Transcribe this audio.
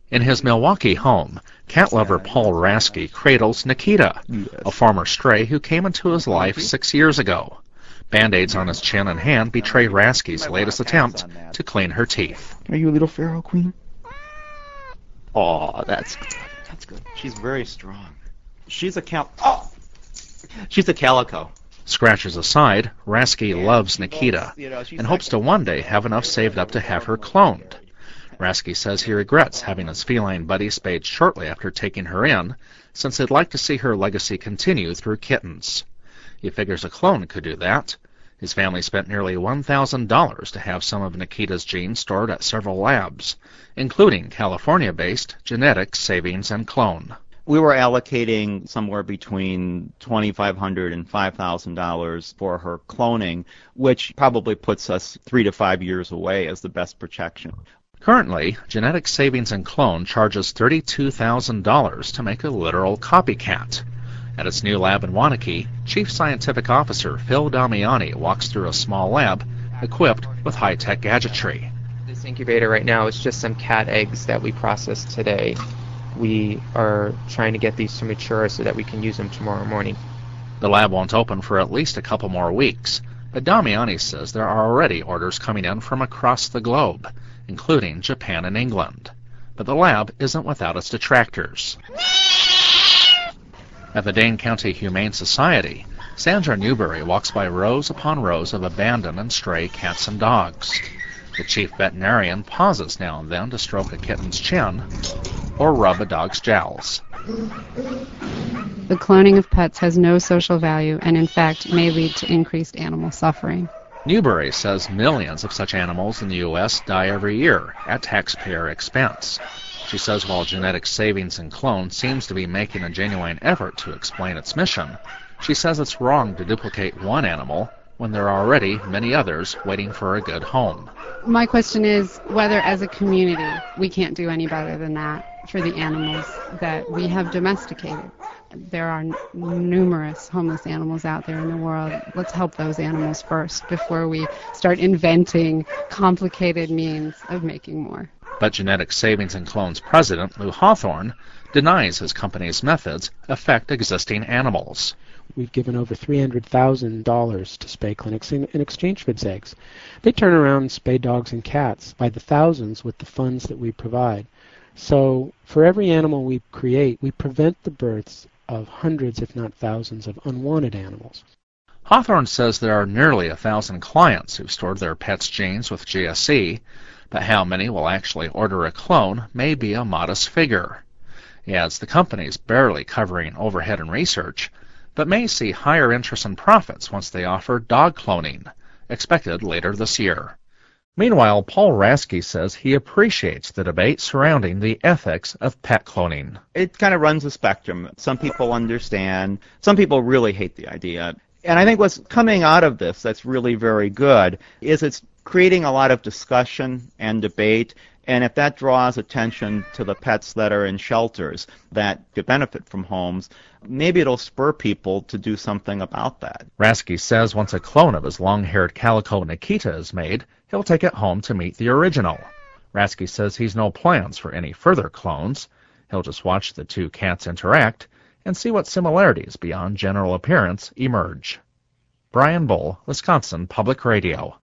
In his Milwaukee home, cat lover Paul Rasky cradles Nikita, a former stray who came into his life 6 years ago. Band-aids on his chin and hand betray Rasky's latest attempt to clean her teeth. Are you a little feral queen? Oh, that's good. She's very strong. She's a calico. Scratches aside, Rasky loves Nikita and hopes to one day have enough saved up to have her cloned. Rasky says he regrets having his feline buddy spayed shortly after taking her in, since he'd like to see her legacy continue through kittens. He figures a clone could do that. His family spent nearly $1,000 to have some of Nikita's genes stored at several labs, including California-based Genetic Savings and Clone. We were allocating somewhere between $2,500 and $5,000 for her cloning, which probably puts us 3 to 5 years away as the best protection. Currently, Genetic Savings and Clone charges $32,000 to make a literal copycat. At its new lab in Waunakee, Chief Scientific Officer Phil Damiani walks through a small lab equipped with high-tech gadgetry. This incubator right now is just some cat eggs that we processed today. We are trying to get these to mature so that we can use them tomorrow morning. The lab won't open for at least a couple more weeks, but Damiani says there are already orders coming in from across the globe, including Japan and England. But the lab isn't without its detractors. At the Dane County Humane Society, Sandra Newberry walks by rows upon rows of abandoned and stray cats and dogs. The chief veterinarian pauses now and then to stroke a kitten's chin or rub a dog's jowls. The cloning of pets has no social value and, in fact, may lead to increased animal suffering. Newberry says millions of such animals in the U.S. die every year at taxpayer expense. She says while Genetic Savings and Clone seems to be making a genuine effort to explain its mission, she says it's wrong to duplicate one animal when there are already many others waiting for a good home. My question is whether as a community we can't do any better than that for the animals that we have domesticated. There are numerous homeless animals out there in the world. Let's help those animals first before we start inventing complicated means of making more. But Genetic Savings and Clone's president, Lou Hawthorne, denies his company's methods affect existing animals. We've given over $300,000 to spay clinics in exchange for its eggs. They turn around and spay dogs and cats by the thousands with the funds that we provide. So for every animal we create, we prevent the births of hundreds, if not thousands, of unwanted animals. Hawthorne says there are nearly 1,000 clients who've stored their pets' genes with GSC, but how many will actually order a clone may be a modest figure. He adds the company's barely covering overhead and research, but may see higher interest and profits once they offer dog cloning, expected later this year. Meanwhile, Paul Rasky says he appreciates the debate surrounding the ethics of pet cloning. It kind of runs the spectrum. Some people understand. Some people really hate the idea. And I think what's coming out of this that's really very good is it's creating a lot of discussion and debate. And if that draws attention to the pets that are in shelters that could benefit from homes, maybe it'll spur people to do something about that. Rasky says once a clone of his long-haired calico Nikita is made, he'll take it home to meet the original. Rasky says he's no plans for any further clones. He'll just watch the two cats interact and see what similarities beyond general appearance emerge. Brian Bull, Wisconsin Public Radio.